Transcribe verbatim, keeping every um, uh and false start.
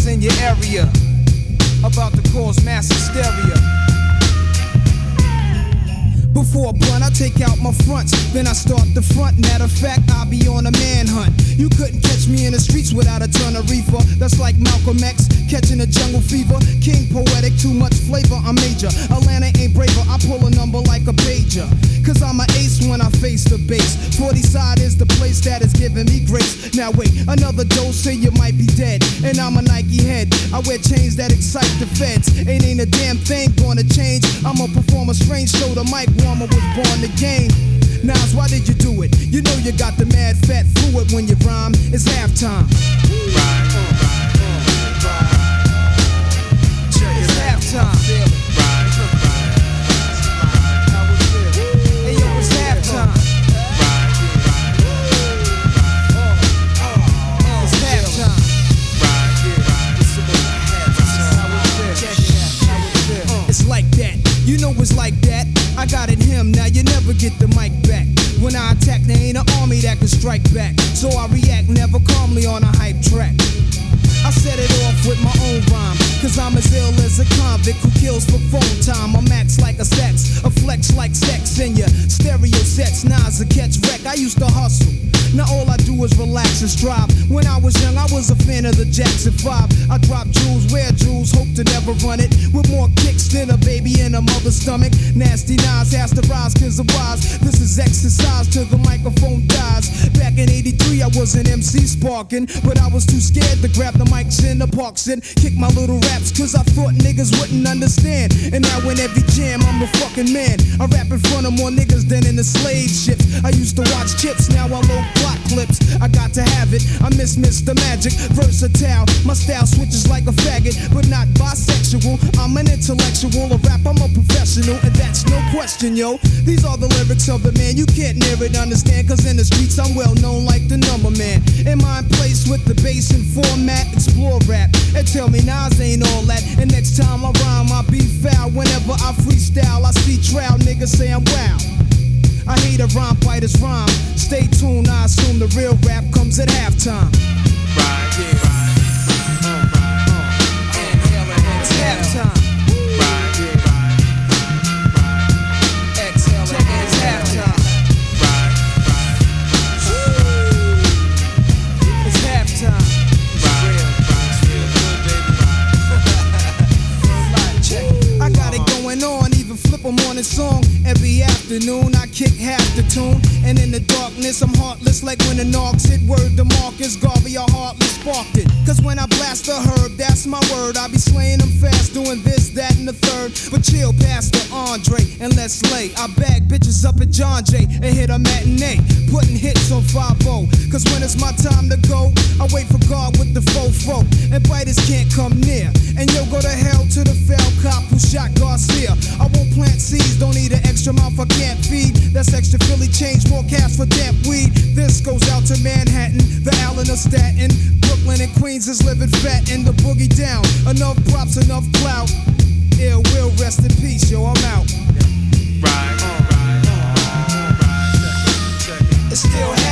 niggas in your area about to cause mass hysteria. Before a blunt, I take out my fronts, then I start the front. Matter of fact, I'll be on a manhunt. You couldn't catch me in the streets without a ton of reefer. That's like Malcolm X catching a jungle fever. King poetic, too much flavor, I'm major. Atlanta ain't braver, I pull a number like a pager. Cause I'm an ace when I face the base. forty side is the place that is giving me grace. Now wait, another dose and you might be dead. And I'm a Nike head, I wear chains that excite the feds. Ain't ain't a damn thing gonna change. I'ma perform a strange show, the mic warmer was born to game. Nas, why did you do it? You know you got the mad fat fluid when you rhyme. It's halftime. Right, uh, right, uh, right. It's halftime. You know it's like that, I got it him, now you never get the mic back. When I attack, there ain't an army that can strike back. So I react never calmly on a hype track. I set it off with my own rhyme, cause I'm as ill as a convict who kills for phone time. I'm max like a sex, a flex like sex in your stereo sets. Nas a catch wreck, I used to hustle. Now all I do is relax and strive. When I was young, I was a fan of the Jackson five. I drop jewels, wear jewels, hope to never run it. With more kicks than a baby in a mother's stomach. Nasty Nas has to rise cause of wise. This is exercise till the microphone dies. Back in eighty-three, I was an M C sparking, but I was too scared to grab the mics in the parks and kick my little raps cause I thought niggas wouldn't understand. And now in every jam, I'm the fucking man. I rap in front of more niggas than in the slave ships. I used to watch Chips, now I load plot clips. I got to have it, I miss Mister Magic. Versatile, my style switches like a faggot, but not bisexual. I'm an intellectual, a rap, I'm a professional, and that's no question, yo. These are the lyrics of the man, you can't near it, understand, cause in the streets I'm well known like the number man. In my place with the bass and format, explore rap, and tell me Nas ain't all that. And next time I rhyme, I be foul. Whenever I freestyle, I see trial niggas say I'm wow. I hate a rhyme fighter's rhyme. Stay tuned, I assume the real rap comes at halftime. Right, yeah, right. Uh, right, uh, inhale and exhale. It's halftime. Right, yeah, right. Right. Exhale and inhale. It's halftime. Right, right. Woo. It's halftime. Right, right. Feel good, baby. Check. I got it going on, even flip a morning song. Every afternoon I kick half the tune, and in the darkness I'm heartless like when the knocks hit. Word to Marcus Garvey, I hardly sparked it. Cause when I blast the herb, that's my word. I be slaying them fast, doing this, that, and the third. But chill, Pastor Andre, and let's lay. I bag bitches up at John Jay and hit a matinee, putting hits on five oh. Cause when it's my time to go, I wait for God with the fofo, and biters can't come near. And yo, go to hell to the fell cop who shot Garcia. I won't plant seeds, don't need an extra mouth I can't feed. That's extra Philly change, more cash for damp weed. This goes out to Manhattan, the Allen of Staten. Brooklyn and Queens is living fat in the boogie down. Enough props, enough clout. Ill will, rest in peace, yo, I'm out. Right, uh, right, uh, right. It's still